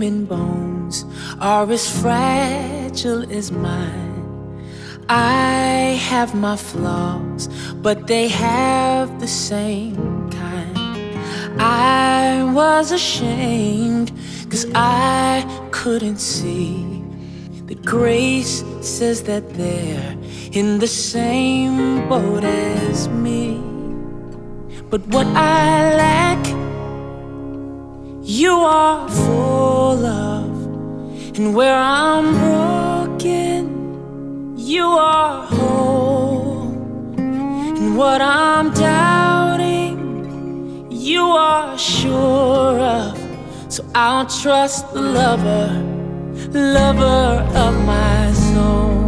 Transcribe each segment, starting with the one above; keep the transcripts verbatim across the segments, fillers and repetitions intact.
broken bones are as fragile as mine. I have my flaws, but they have the same kind. I was ashamed, cause I couldn't see that grace says that they're in the same boat as me. But what I lack, you are full of. And where I'm broken, you are whole. And what I'm doubting, you are sure of. So I'll trust the lover, lover of my soul.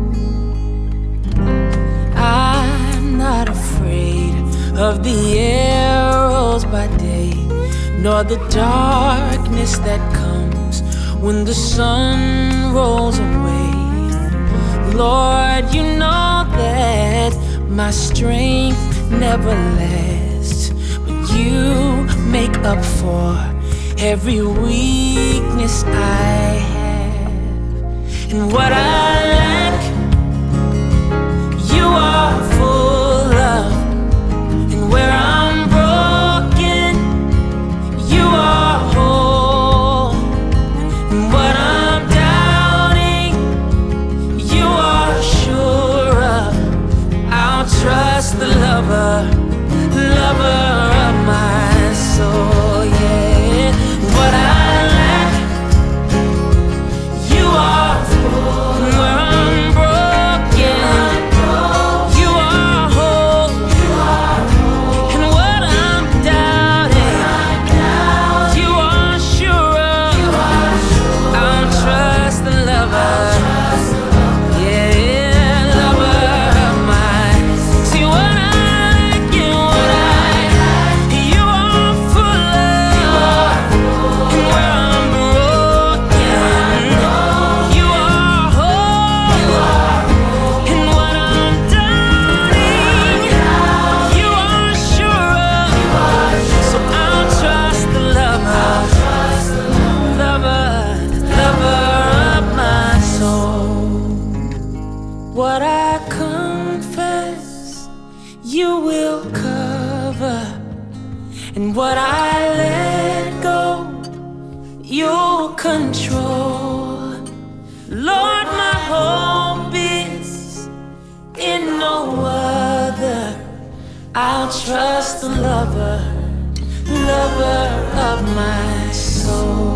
I'm not afraid of the arrows by day, nor the darkness that comes when the sun rolls away. Lord, you know that my strength never lasts, but you make up for every weakness I have. And what I lack, you are full of. And where I'm broken, you are whole. And what I'm doubting, you are sure of. I'll trust the lover, lover of my soul, yeah. What I lack, you are full. And where I'm broken, you are whole. And what I'm doubting, you are sure of. I'll trust the lover, yeah, lover of mine. See what I like and what I, you are full of. And where I'm broken, you are whole. And what I'm doubting, you are sure of. So I'll trust the lover, lover, lover of my soul. What I confess, you will cover. And what I let go, you'll control. Lord, my hope is in no other. I'll trust the lover, lover of my soul.